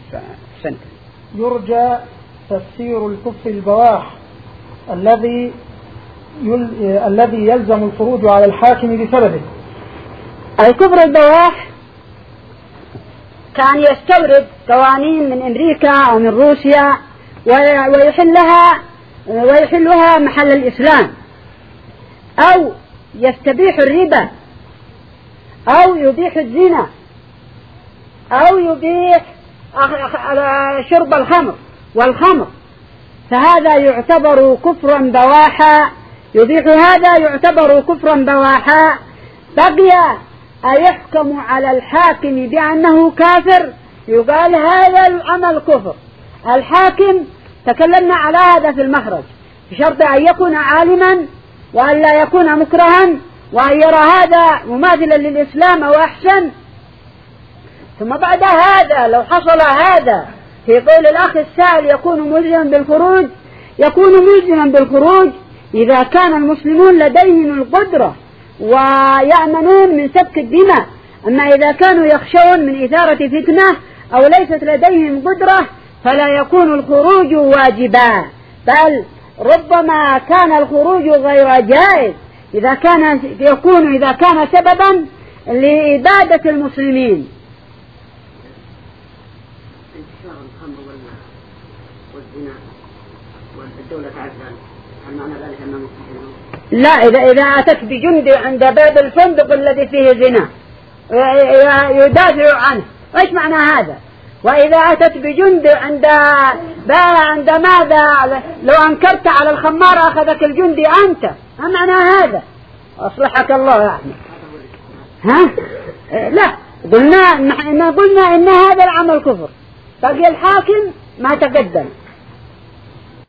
سنة. يرجى تفسير الكفر البواح الذي يلزم الخروج على الحاكم بسببه. الكفر البواح كان يستورد قوانين من أمريكا أو من روسيا ويحلها محل الإسلام، أو يستبيح الربا، أو يبيح الزنا، أو يبيح شرب الخمر والخمر، فهذا يعتبر كفرا بواحا، يبيح هذا يعتبر كفرا بواحا. بقي أيحكم على الحاكم بأنه كافر، يقال هذا العمل كفر. الحاكم تكلمنا على هذا في المخرج بشرط أن يكون عالما وأن لا يكون مكرها وأن يرى هذا مماثلا للإسلام أو أحسن. ثم بعد هذا لو حصل هذا في قول الأخ السائل يكون ملزما بالخروج، يكون ملزما بالخروج إذا كان المسلمون لديهم القدرة ويأمنون من سفك الدماء. أما إذا كانوا يخشون من إثارة فتنة أو ليست لديهم قدرة فلا يكون الخروج واجبا، بل ربما كان الخروج غير جائز إذا كان سببا لإبادة المسلمين. لا، إذا أتت بجند عند باب الفندق الذي فيه زنا يدافع عنه، ايش معنى هذا؟ وإذا أتت بجند عند ماذا؟ لو أنكرت على الخمار أخذك الجندي أنت، ما معنى هذا؟ أصلحك الله يا أحمد. ها؟ لا، قلنا إن هذا العمل كفر. باقي الحاكم ما تقدم.